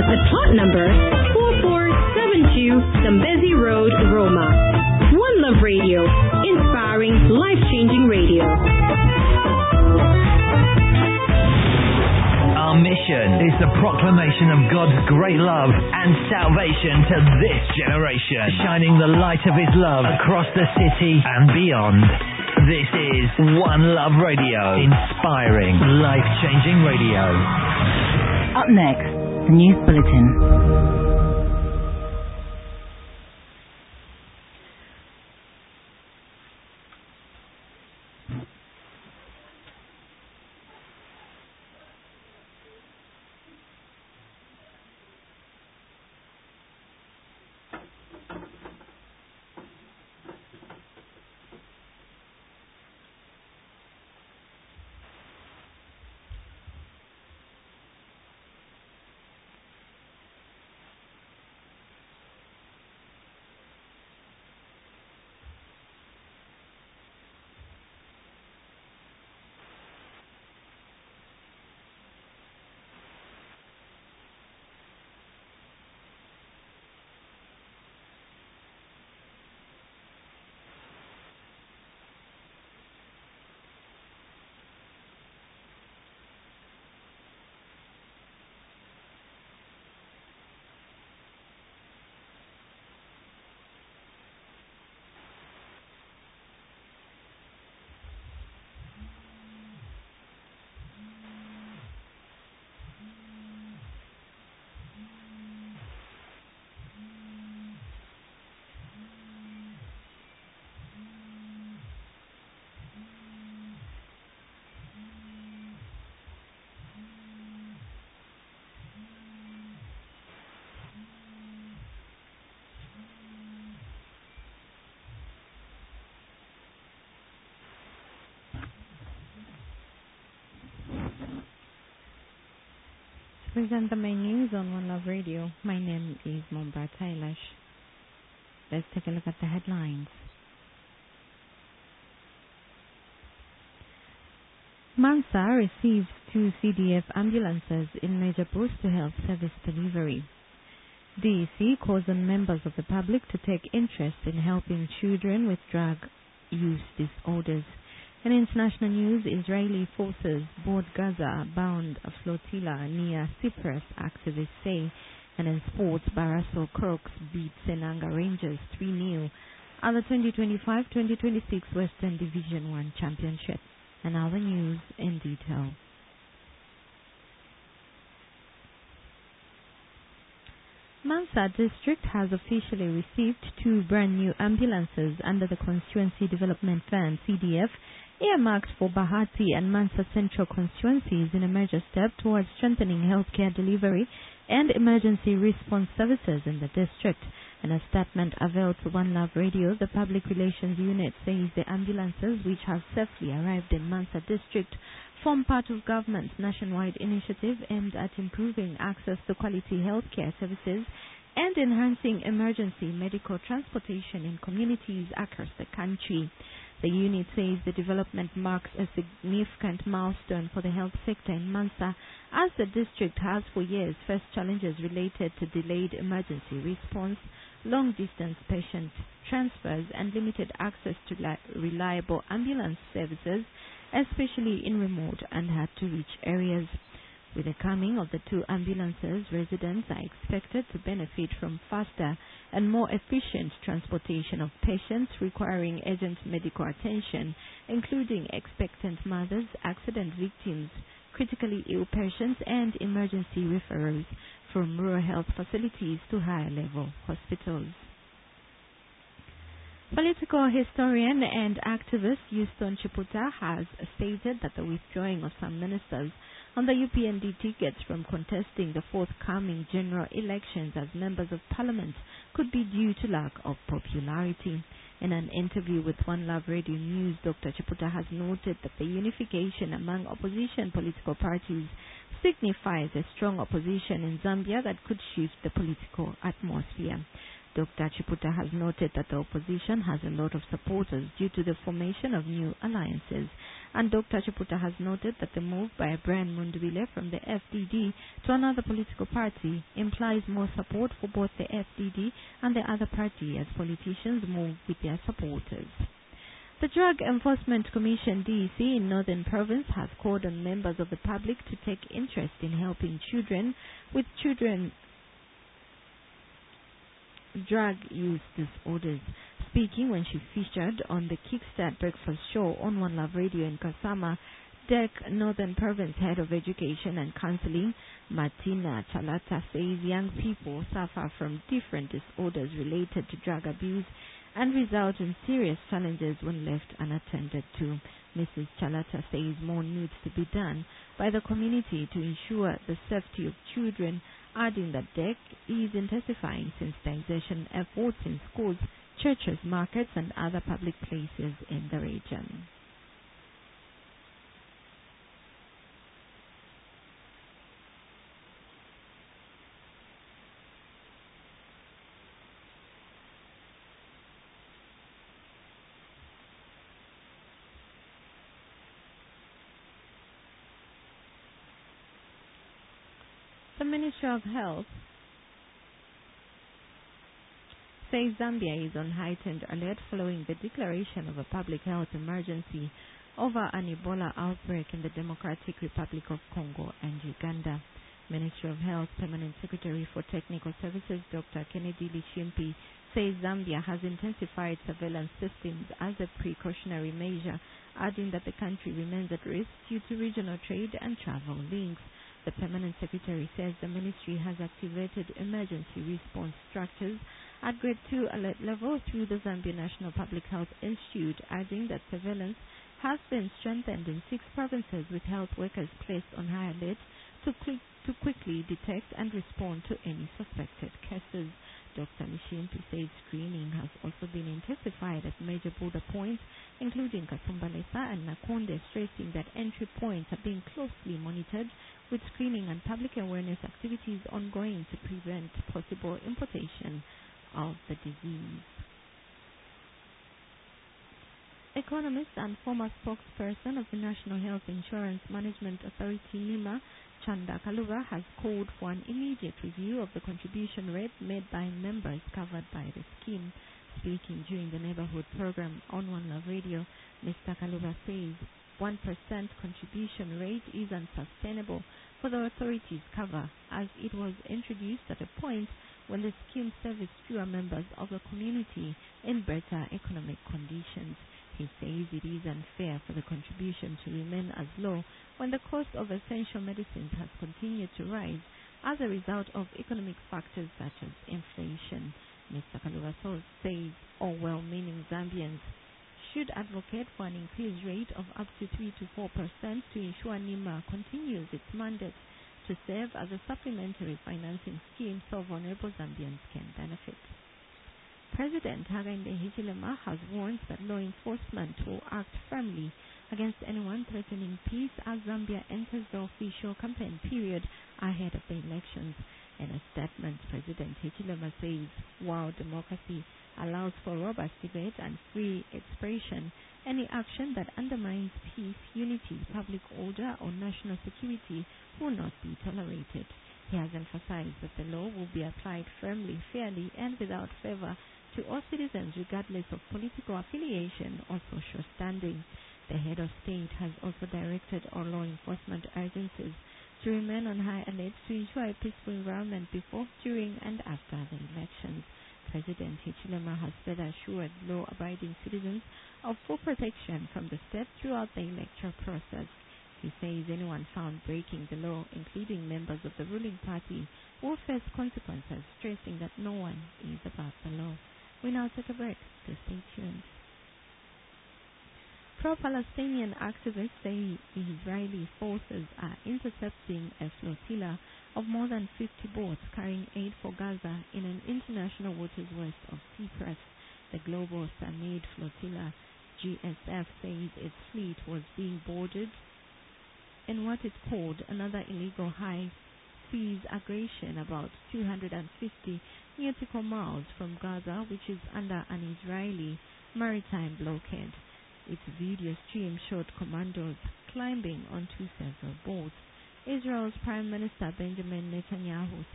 at plot number 4472 Zambezi Road, Roma. One Love Radio, inspiring, life-changing radio. Our mission is the proclamation of God's great love and salvation to this generation, shining the light of His love across the city and beyond. This is One Love Radio, inspiring, life-changing radio. Up next, the News Bulletin. Present the main news on One Love Radio. My name is Momba Tailash. Let's take a look at the headlines. Mansa receives 2 CDF ambulances in major boost to health service delivery. DEC calls on members of the public to take interest in helping children with drug use disorders. In international news, Israeli forces board Gaza-bound a flotilla near Cyprus, activists say. And in sports, Barrasso Crocs beat Senanga Rangers 3-0 at the 2025-2026 Western Division 1 Championship. And now the news in detail. Mansa District has officially received 2 brand new ambulances under the Constituency Development Fund (CDF), earmarked for Bahati and Mansa Central constituencies in a major step towards strengthening healthcare delivery and emergency response services in the district. In a statement availed to One Love Radio, the Public Relations Unit says the ambulances, which have safely arrived in Mansa District, form part of government's nationwide initiative aimed at improving access to quality healthcare services and enhancing emergency medical transportation in communities across the country. The unit says the development marks a significant milestone for the health sector in Mansa, as the district has for years faced challenges related to delayed emergency response, long-distance patient transfers, and limited access to reliable ambulance services, especially in remote and hard-to-reach areas. With the coming of the 2 ambulances, residents are expected to benefit from faster and more efficient transportation of patients requiring urgent medical attention, including expectant mothers, accident victims, critically ill patients, and emergency referrals from rural health facilities to higher-level hospitals. Political historian and activist Houston Chiputa has stated that the withdrawing of some ministers on the UPND tickets from contesting the forthcoming general elections as members of parliament could be due to lack of popularity. In an interview with One Love Radio News, Dr. Chiputa has noted that the unification among opposition political parties signifies a strong opposition in Zambia that could shift the political atmosphere. Dr. Chiputa has noted that the opposition has a lot of supporters due to the formation of new alliances. And Dr. Chiputa has noted that the move by Brian Mundubile from the FDD to another political party implies more support for both the FDD and the other party as politicians move with their supporters. The Drug Enforcement Commission DEC in Northern Province has called on members of the public to take interest in helping children with drug use disorders. Speaking when she featured on the Kickstart Breakfast Show on One Love Radio in Kasama, DEC Northern Province Head of Education and Counseling, Martina Chalata, says young people suffer from different disorders related to drug abuse and result in serious challenges when left unattended to. Mrs. Chalata says more needs to be done by the community to ensure the safety of children, adding that DEC is intensifying sensitization efforts in schools, churches, markets, and other public places in the region. The Ministry of Health says Zambia is on heightened alert following the declaration of a public health emergency over an Ebola outbreak in the Democratic Republic of Congo and Uganda. Ministry of Health Permanent Secretary for Technical Services Dr. Kennedy Lishimpi says Zambia has intensified surveillance systems as a precautionary measure, adding that the country remains at risk due to regional trade and travel links. The Permanent Secretary says the ministry has activated emergency response structures at Grade 2 alert level through the Zambia National Public Health Institute, adding that surveillance has been strengthened in 6 provinces with health workers placed on high alert to quickly detect and respond to any suspected cases. Dr. Lishimpi says screening has also been intensified at major border points, including Kasumbalesa and Nakonde, stressing that entry points are being closely monitored with screening and public awareness activities ongoing to prevent possible importation of the disease. Economist and former spokesperson of the National Health Insurance Management Authority, NIMA, Chanda Kaluva, has called for an immediate review of the contribution rate made by members covered by the scheme. Speaking during the neighborhood program on One Love Radio, Mr. Kaluva says 1% contribution rate is unsustainable for the authority's cover, as it was introduced at a point when the scheme serviced fewer members of the community in better economic conditions. He says it is unfair for the contribution to remain as low when the cost of essential medicines has continued to rise as a result of economic factors such as inflation. Mr. Kaluva says all well-meaning Zambians should advocate for an increased rate of up to 3 to 4% to ensure NIMA continues its mandate to serve as a supplementary financing scheme so vulnerable Zambians can benefit. President Hakainde Hichilema has warned that law enforcement will act firmly against anyone threatening peace as Zambia enters the official campaign period ahead of the elections. In a statement, President Hichilema says, while democracy allows for robust debate and free expression, any action that undermines peace, unity, public order, or national security will not be tolerated. He has emphasized that the law will be applied firmly, fairly, and without favor to all citizens regardless of political affiliation or social standing. The head of state has also directed all law enforcement agencies to remain on high alert to ensure a peaceful environment before, during, and after the elections. President Hichilema has further assured law-abiding citizens of full protection from the state throughout the electoral process. He says anyone found breaking the law, including members of the ruling party, will face consequences, stressing that no one is above the law. We now take a break. So stay tuned. Pro-Palestinian activists say the Israeli forces are intercepting a flotilla of more than 50 boats carrying aid for Gaza in an international waters west of Cyprus. The global Samid flotilla, GSF, says its fleet was being boarded in what it called another illegal high sees aggression about 250 nautical miles from Gaza, which is under an Israeli maritime blockade. Its video stream showed commandos climbing onto several boats. Israel's Prime Minister Benjamin Netanyahu